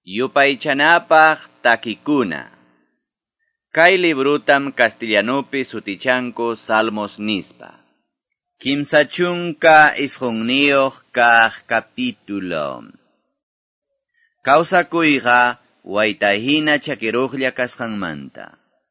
Yupaychanapaq takikuna. Kay librutam castellanopi sutichanku Salmos nispa. Kimsachunka isqunniyoq kaq capítulo. Kawsakuyqa waytahina chakiruqlla kasqanmanta.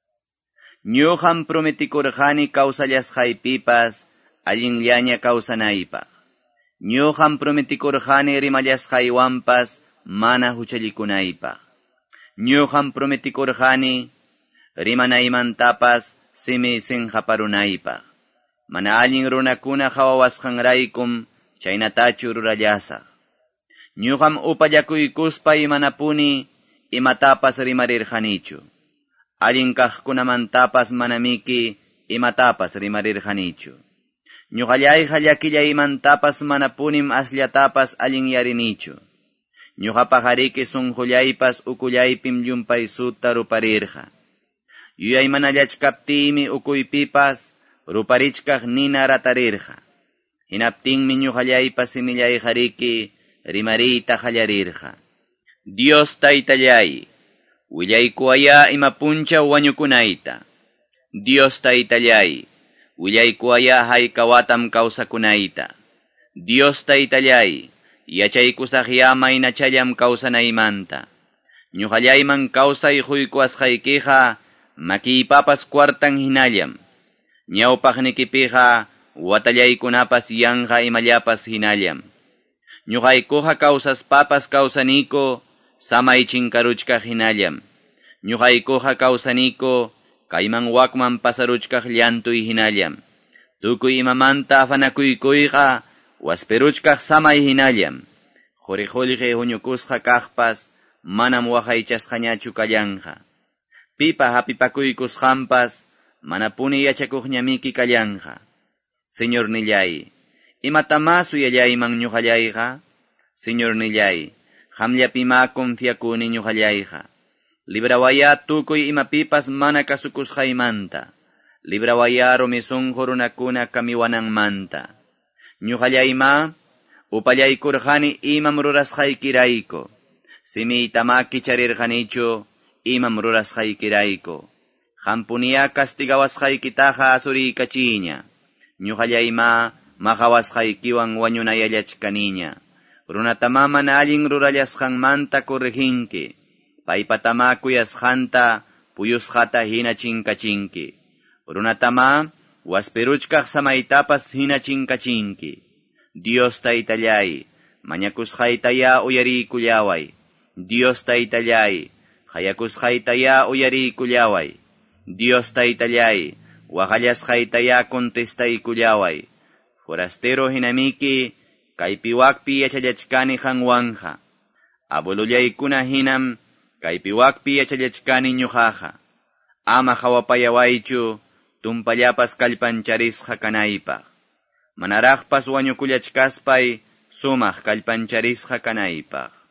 Ñuqam prometikurqani kawsallasqaypipas allinllaña kawsanaypaq. Ñuqam prometikurqani rimallasqaywanpas mana huchallikunaypaq. Ñuqam prometikurqani rimanaymantapas simi sinqaparunaypaq. Mana allin runakuna hawawasqanraykum chaynatachu rurallasaq. Ñuqam upallakuykuspa imanapuni imatapas rimarirqanichu. Allin kaqkunamantapas manamiki imatapas rimarirqanichu. Ñuqallayqa llakillaymantapas manapunim asllatapas allin yarinichu. Ñuqapaq ariki sunqullaypas ukullaypim llumpay sutta ruparirqa. Yuyaymanallachkaptimi ukuypipas ruparichkaq nina ratarirqa. Hinaptinmi ñuqallaypas simillayqa riki rimariyta qallarirqa. Dios taytallay, willaykuwaya imapuncha wañukunayta. Dios taytallay, willaykuwaya haykawatam kawsakunayta. Dios taytallay, yachaykusaqya maynachallam kawsanaymanta. Ñuqallayman kawsay huykuwasqaykiqa makiypapas kwartan hinallam. Ñawpaqnikipiqa watallaykunapas yanqa imallapas hinallam. Ñuqaykuqa kawsaspapas kawsaniko samay chinkaruchkaq hinallam. Ñuqaykuqa kawsaniko kayman wakman pasaruchkaq llantuy hinallam. Tukuy imamanta afanakuykuyqa wasperuchkaq samay hinallam. Quriqulqi huñukusqa kaqpas manam waqaychasqañachu kallanqa. Pipa hapipakuykusqanpas manapuni yachakuqñamiki kallanqa. Señor nillay, imatamas uyallayman ñuqallayqa? Señor nillay, qamllapima confiakuni ñuqallayqa. Librawaya tukuy imapipas mana kasukusqaymanta. Librawaya rumisunqu runakuna kamiwananmanta. Ñuqallayma upallaykurqani imam rurasqaykirayku. Simitama kicharirqanichu imam rurasqaykirayku. Qampuniya kastigawasqaykitaqa asuriykachiña. Ñuqallayma maqawasqaykiwan wañunayallachkaniña. Runatama mana allin rurallasqanmanta corrijinki. Paypatama kuyasqanta puyusqata hina chinkachinki. Runatama wasperuchkaq samaytapas hina chinkachinki. Dios taytallay, mañakusqaytaya uyariykullaway. Dios taytallay, hayakusqaytaya uyariykullaway. Dios taytallay, waqallasqaytaya contestaykullaway. Forastero hinamiki, kaypiwakpi yachallachkani qanwanqa. Abulullaykuna hinam, kaypiwakpi yachallachkani ñuqaqa. Ama hawapayawaychu, tumpallapas kallpancharisqa kanaypaq. Manaraqpas wañukullachkaspay, sumaq kallpancharisqa kanaypaq.